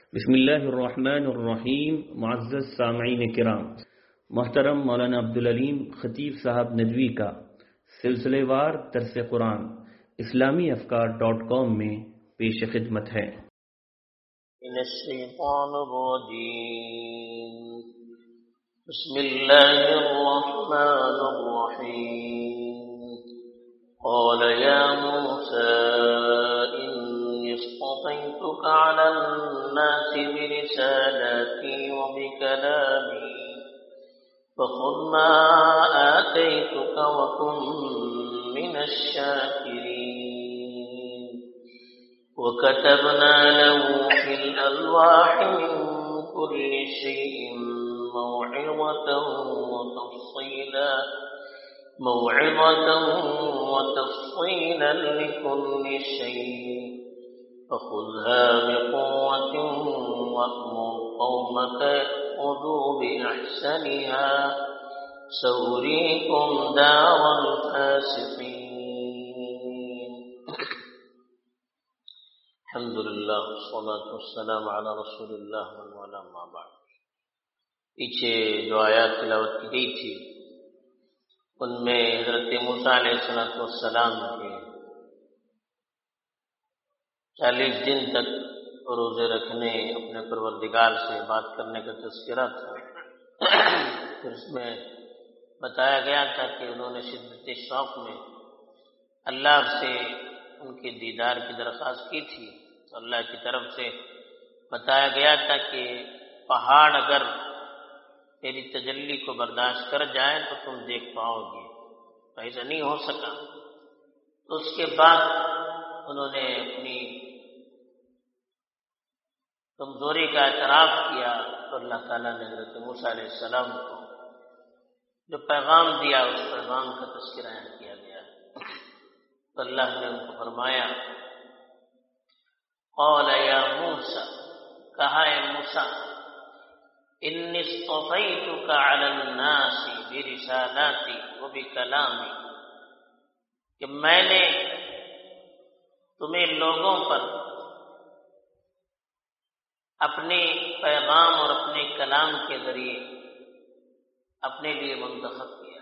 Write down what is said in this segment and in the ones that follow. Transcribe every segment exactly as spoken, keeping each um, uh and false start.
بسم اللہ الرحمن الرحیم. معزز سامعین کرام، محترم مولانا عبدالعلیم خطیب صاحب ندوی کا سلسلے وار درس قرآن اسلامی افکار ڈاٹ کام میں پیش خدمت ہے. من الشیطان الرجیم. بسم اللہ الرحمن الرحیم. قال یا موسیٰ اصطفيتك على الناس برسالاتي وبكلامي فخذ ما آتيتك وكن من الشاكرين. وكتبنا له في الألواح من كل شيء موعظة وتفصيلا موعظة وتفصيلا لكل شيء فخذها بقوة وأمر قومك يأخذوا بأحسنها سأريكم دار الفاسقين. الحمد للہ والصلاة والسلام علی رسول اللہ وعلی ما بعد. پیچھے جو آیات تلاوت کی گئی تھی ان میں حضرت موسیٰ علیہ السلام کے چالیس دن تک روزے رکھنے، اپنے پروردگار سے بات کرنے کا تذکرہ تھا. پھر اس میں بتایا گیا تھا کہ انہوں نے شدت شوق میں اللہ سے ان کے دیدار کی درخواست کی تھی تو اللہ کی طرف سے بتایا گیا تھا کہ پہاڑ اگر تیری تجلی کو برداشت کر جائے تو تم دیکھ پاؤ گے، تو ایسا نہیں ہو سکا. تو اس کے بعد انہوں نے اپنی کمزوری کا اعتراف کیا تو اللہ تعالیٰ نے حضرت موسیٰ علیہ السلام کو جو پیغام دیا اس پیغام کا تذکرہ کیا گیا. تو اللہ نے ان کو فرمایا قال یا موسیٰ، کہا اے موسیٰ، انی اصطفیتک علی الناس برسالاتی وبکلامی، کہ میں نے تمہیں لوگوں پر اپنے پیغام اور اپنے کلام کے ذریعے اپنے لیے منتخب کیا.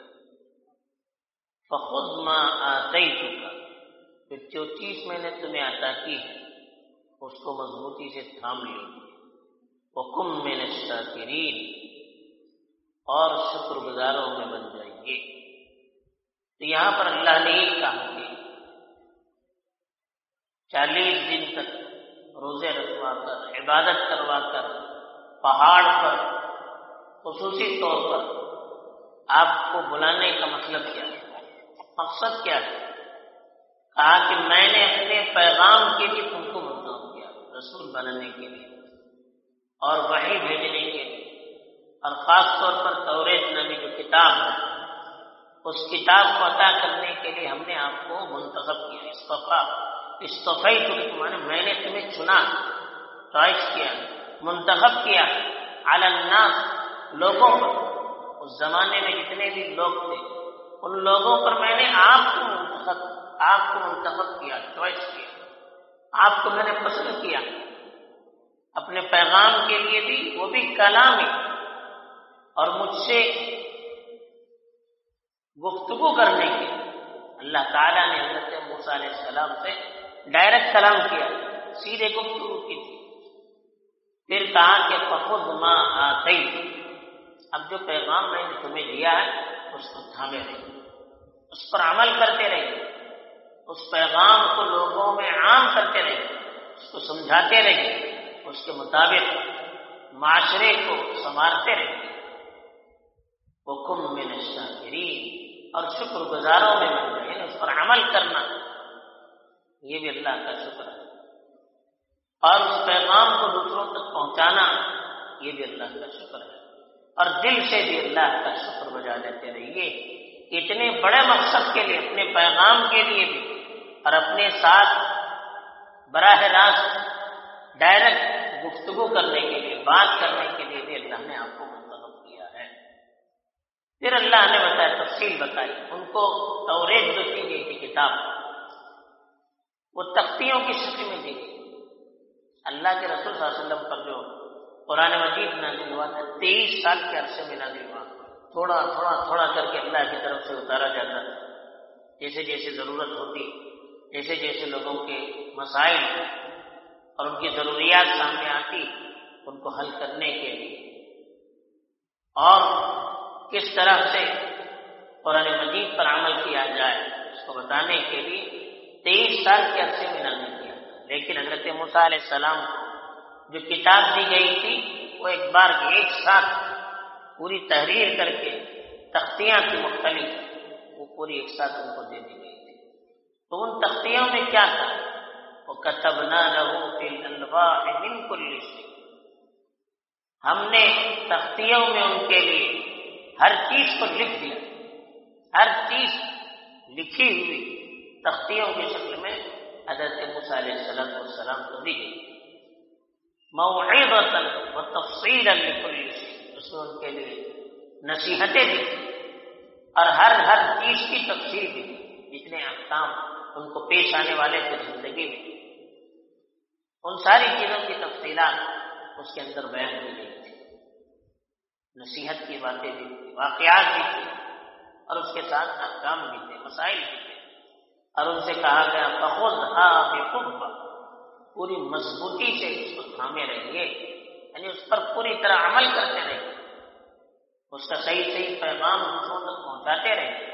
فخذ ما آتیتک، پھر جو چیز میں نے تمہیں عطا کی ہے اس کو مضبوطی سے تھام لیجیے. وکن من الشاکرین، اور شکر گزاروں میں بن جائیے. تو یہاں پر اللہ نے یہ کہا کہ چالیس دن تک روزے رکھوا کر، عبادت کروا کر پہاڑ پر خصوصی طور پر آپ کو بلانے کا مطلب کیا ہے، مقصد کیا ہے؟ کہا کہ میں نے اپنے پیغام کے لیے تم کو منتخب کیا، رسول بنانے کے لیے اور وحی بھیجنے کے لیے، اور خاص طور پر توریت نامی جو کتاب ہے اس کتاب کو عطا کرنے کے لیے ہم نے آپ کو منتخب کیا. اصطفا استفیت کے معنی میں نے تمہیں چنا، چوائس کیا، منتخب کیا. علی الناس، لوگوں پر، اس زمانے میں جتنے بھی لوگ تھے ان لوگوں پر میں نے آپ کو منتخب آپ کو منتخب کیا، چوائس کیا. آپ کو میں نے پسند کیا اپنے پیغام کے لیے بھی، وہ بھی کلام ہی، اور مجھ سے گفتگو کرنے کے. اللہ تعالیٰ نے حضرت موسیٰ علیہ السلام سے ڈائریکٹ کلام کیا، سیدھے گفتگو کی تھی. پھر کہا کہ فخذ ما آتیت، اب جو پیغام میں نے تمہیں دیا ہے اس کو تھامے رہیے، اس پر عمل کرتے رہیے، اس پیغام کو لوگوں میں عام کرتے رہیے، اس کو سمجھاتے رہیے، اس کے مطابق معاشرے کو سنوارتے رہیے. وکن من الشاکرین، اور شکر گزاروں میں بن جائے، اس پر عمل کرنا یہ بھی اللہ کا شکر ہے، اور اس پیغام کو دوسروں تک پہنچانا یہ بھی اللہ کا شکر ہے. اور دل سے بھی اللہ کا شکر بجا دیتے رہیے. اتنے بڑے مقصد کے لیے، اپنے پیغام کے لیے بھی اور اپنے ساتھ براہ راست ڈائریکٹ گفتگو کرنے کے لیے، بات کرنے کے لیے بھی اللہ نے آپ کو منتخب کیا ہے. پھر اللہ نے بتایا، تفصیل بتائی ان کو. توریت جو دی گئی تھی کتاب وہ تختیوں کی شکل میں دی گئی. اللہ کے رسول صلی اللہ علیہ وسلم پر جو قرآن مجید نازل ہوا تھا، تیئیس سال کے عرصے میں نازل ہوا، تھوڑا تھوڑا تھوڑا کر کے اللہ کی طرف سے اتارا جاتا تھا، جیسے جیسے ضرورت ہوتی، جیسے جیسے لوگوں کے مسائل اور ان کی ضروریات سامنے آتی، ان کو حل کرنے کے لیے اور کس طرح سے قرآن مجید پر عمل کیا جائے اس کو بتانے کے لیے تیئیس سال کے عرصے میں نازل کیا. لیکن حضرت موسیٰ علیہ السلام کو جو کتاب دی گئی تھی وہ ایک بار ایک ساتھ پوری تحریر کر کے تختیاں کی مختلف وہ پوری ایک ساتھ ان کو دے دی گئی تھی. تو ان تختیوں میں کیا تھا؟ وَكَتَبْنَا لَهُ فِي الْأَلْوَاحِ مِنْ كُلِّ شَيْءٍ، ہم نے تختیوں میں ان کے لیے ہر چیز کو لکھ دیا، ہر چیز لکھی ہوئی تختیوں کی شکل میں حضرت موسیٰ علیہ السلام کو دی گئی. موعظۃ وتفصیلا لکل شیء، اس میں ان کے لیے نصیحتیں دی اور ہر ہر چیز کی تفصیل دی، جتنے احکام ان کو پیش آنے والے تھے زندگی میں ان ساری چیزوں کی تفصیلات اس کے اندر بیان کی گئی تھی. نصیحت کی باتیں بھی تھی، واقعات بھی تھی اور اس کے ساتھ احکام بھی تھے، مسائل بھی تھے. اور ان سے کہا گیا فخذها بقوة، پوری مضبوطی سے اس کو تھامے رہیے، یعنی اس پر پوری طرح عمل کرتے رہیے، اس کا صحیح صحیح پیغام دوسروں تک پہنچاتے رہیے،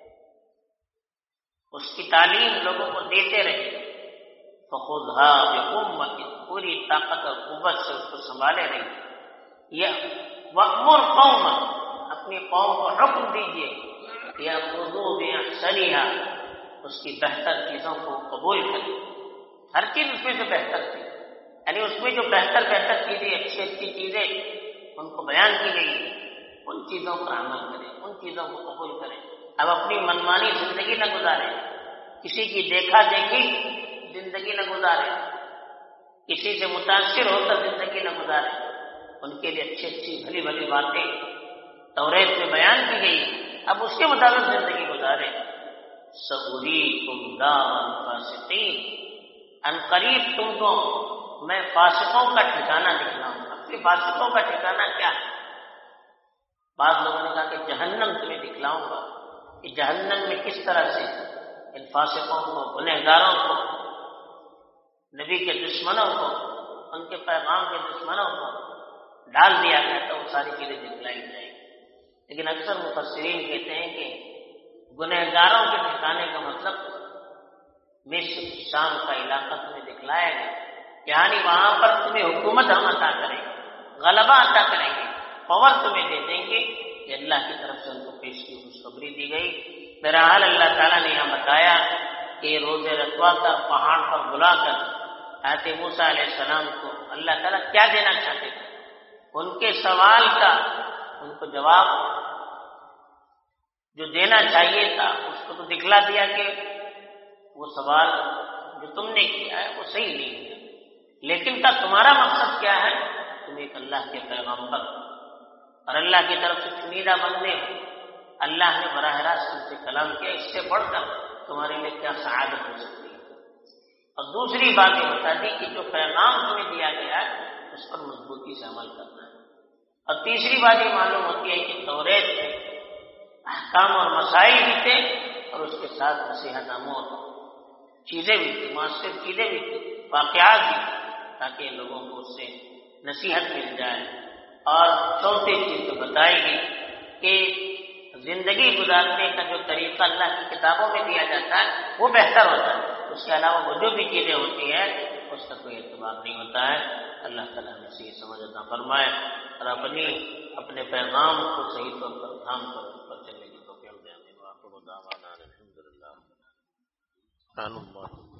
اس کی تعلیم لوگوں کو دیتے رہیے. فخذها بقوة، پوری طاقت اور قوت سے اس کو سنبھالے رہیے. یہ وأمر قومك، اپنی قوم کو حکم دیجیے یأخذوا بأحسنها، اس کی بہتر چیزوں کو قبول کریں. ہر چیز اس میں سے بہتر تھی، یعنی اس میں جو بہتر بہتر چیزیں اچھی اچھی چیزیں ان کو بیان کی گئی ہیں ان چیزوں پر عمل کریں، ان چیزوں کو قبول کریں. اب اپنی منمانی زندگی نہ گزاریں، کسی کی دیکھا دیکھی زندگی نہ گزاریں، کسی سے متاثر ہو کر زندگی نہ گزاریں. ان کے لیے اچھی اچھی بھلی بھلی باتیں توریت میں بیان کی گئی، اب اس کے مطابق زندگی گزاریں. سأریکم دار الفاسقین، ان قریب تم کو میں فاسقوں کا ٹھکانہ دکھلاؤں گا. کہ فاسقوں کا ٹھکانہ کیا ہے؟ بعض لوگوں نے کہا کہ جہنم تمہیں دکھلاؤں گا کہ جہنم میں کس طرح سے ان فاسقوں کو، گنہگاروں کو، نبی کے دشمنوں کو، ان کے پیغام کے دشمنوں کو ڈال دیا گیا تو وہ ساری چیزیں دکھلائی جائیں گی. لیکن اکثر مفسرین کہتے ہیں کہ گنہگاروں کے ٹھکانے کا مطلب مصر شام کا علاقہ تمہیں دکھلایا گیا، یعنی وہاں پر تمہیں حکومت ہم عطا کریں گے، غلبہ عطا کریں گے، پاور تمہیں دے دیں گے. کہ اللہ کی طرف سے ان کو پیش کی خوشخبری دی گئی. بہرحال اللہ تعالیٰ نے یہاں بتایا کہ روز رتوا کا پہاڑ پر بلا کر حضرت موسیٰ علیہ السلام کو اللہ تعالیٰ کیا دینا چاہتے تھے، ان کے سوال کا ان کو جواب جو دینا چاہیے تھا اس کو تو دکھلا دیا کہ وہ سوال جو تم نے کیا ہے وہ صحیح نہیں ہے. لیکن کا تمہارا مقصد کیا ہے؟ تم ایک اللہ کے پیغمبر اور اللہ کی طرف سے چنیدہ بندے ہو، اللہ نے براہ راست تم سے کلام کیا، اس سے بڑھ کر تمہارے لیے کیا سعادت ہو سکتی ہے. اور دوسری بات یہ بتا دی کہ جو پیغام تمہیں دیا گیا ہے اس پر مضبوطی سے عمل کرنا ہے. اور تیسری بات یہ معلوم ہوتی ہے کہ توریت میں احکام اور مسائل بھی تھے اور اس کے ساتھ نصیحت آموز چیزیں بھی تھی، مؤثر چیزیں بھی تھی، واقعات بھی تھی، تاکہ لوگوں کو اس سے نصیحت مل جائے. اور چوتھی چیز تو بتائی گئی کہ زندگی گزارنے کا جو طریقہ اللہ کی کتابوں میں دیا جاتا ہے وہ بہتر ہوتا ہے، اس کے علاوہ وہ جو بھی چیزیں ہوتی ہیں اس کا کوئی اعتبار نہیں ہوتا ہے. اللہ تعالیٰ نے صحیح سمجھ عطا فرمائے اور اپنی اپنے پیغام کو صحیح طور پر تھام کر پر چلنے کی توفیق دے. آپ کو بتاؤ الحمد للہ.